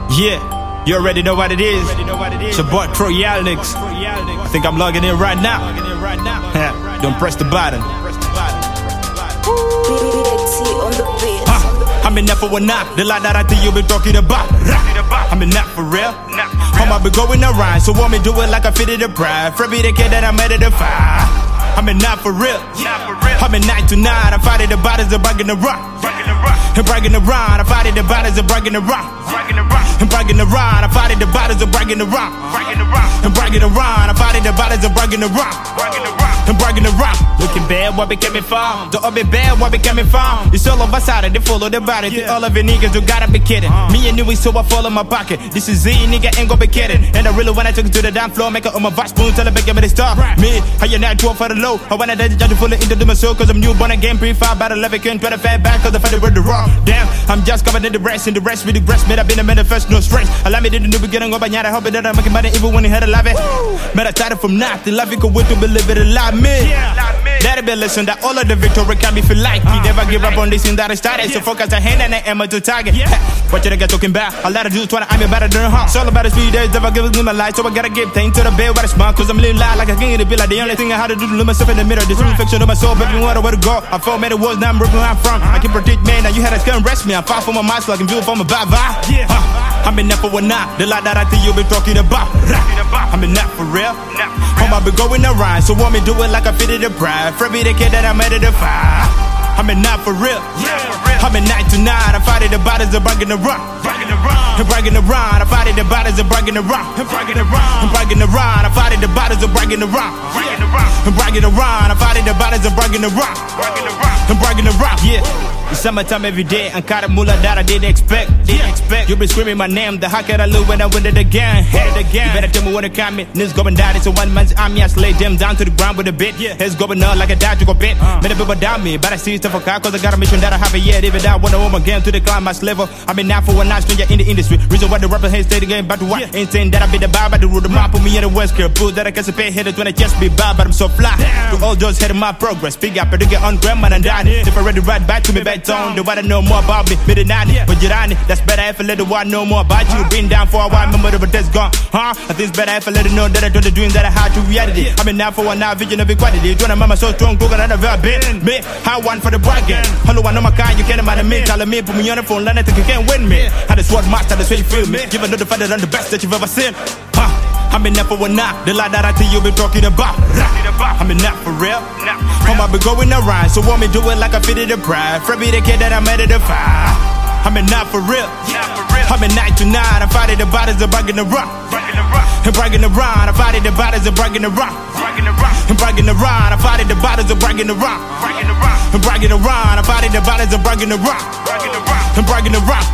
Yeah, you already know what it is. It's your boy Troyalnix. I think I'm logging in right now. Don't press the button. I'm in that for one night. The line that I think you been talking about. I'm in that for real. I be going around, so want me do it like I fit in the pride. For me the kid that I made it a fire. I'm in not for real. I'm in 9 to 9. I'm fighting the bodies of bragging the rock. And bragging around. I'm fighting the bodies of bragging the rock. And bragging around. I'm fighting the bodies of bragging the rock. And bragging around. I'm fighting the bodies of bragging the rock. And bragging around. Looking bad, what became it from? The be bad, what became it from? It's all of us out of they follow the body. To all of you niggas, you gotta be kidding. Me and you, so I fall in my pocket. This is Z, nigga, ain't gon' be kidding. And I really wanna take it to the damn floor, make it on my voice spoon, tell her back, give me the star. Me, how you not 12 for the low? I wanna judge you fully into my soul, cause I'm new, born again, pre-5, about 11, can't 25 back, cause I fight it with the raw. Damn, I'm just covered in the rest, with the breast, made up in the manifest, no stress. Allow me to do the beginning of I hope that I'm making money even when he had a live it. Man, I started from nothing, life you could wait to believe it, alive me. That'll be a lesson that all of the victory can be feel like. He never give up on this thing that I started, so focus the hand and the ammo to target. What you nigga talking about? A lot of dudes trying to, I'm better than her. It's all about the speed, days never give me my life, so I gotta give thanks to the bed where I smile, cause I'm living life like I can't be like the only thing I had to do to look myself in the mirror. This reflection of my soul, baby, where to go. I fought many wars, now I'm ripping where I'm from. I can predict, man, now you had to come rest me. I'm far from my mind, so I can view from a vibe. I'm in that for one night, the light that I think you been talking about. I'm in that for real. I be going around, so want me do it like I fit in the pride. For me the kid that I made it a fire. I'm in not for real. I'm in 9 to 9. I'm fighting the bodies of bragging the rock. And bragging around. I'm fighting the bodies of bragging the rock. And bragging around. I'm fighting the bodies of bragging the rock. And bragging around. I'm fighting the bodies of bragging the rock. And bragging the rock. Yeah. It's summertime every day, and caught a moolah that I didn't expect. You been screaming my name, the heck I look when I win it again. You better tell me when to come in. Niggas going down, it's a one man's army. I slay them down to the ground with a bit. Heads going up like a dad, you go bit. Many people down me, but I see stuff for car, cause I got a mission that I haven't yet. Even that when I want again to the climax level. I'm in now for one night, stranger in the industry. Reason why the rapper hate stay the game, but what? Ain't saying that I be the bar, but the rule the map put me in the West Care. Prove that I can pay hitters when I just be bad, but I'm so fly. To all those heading my progress. Big up, but get on grandma and down. If I ready right back to me back tone, they wanna know more about me, midnight, but you're on it. That's better if I let the one know more about you. Been down for a while, remember but that's gone, huh? I think it's better if I let it know that I do the dreams that I had to reality. I'm in now for one now, vision of equality. Trying to mama so strong, Google and I've ever been. Me, how one for the bragging. Hello, I know my kind, you can't imagine me. Tell me, put me on the phone, learn that you can't win me. How the sword master, that's where you feel me. Give another fighter than the best that you've ever seen, huh? I'm in that for one night, the light that I think you been talking about. I'm in that for real. I be going around, so want me do it like I fit in the pride. For me the kid that I made it a fire. I'm in not for real. I'm in 9 to 9. I'm fighting the bodies of bragging the rock. And bragging around. I'm fighting the bodies of bragging the rock. And bragging around. I'm fighting the bodies of bragging the rock. And bragging around. I'm fighting the bodies of bragging the rock. And bragging the rock.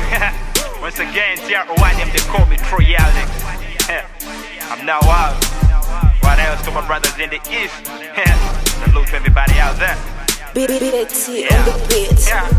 Once again, TROYM, they call me Troyalnix. I'm now out. What else to my brothers in the east? Salute to everybody out there. BDT on the beat.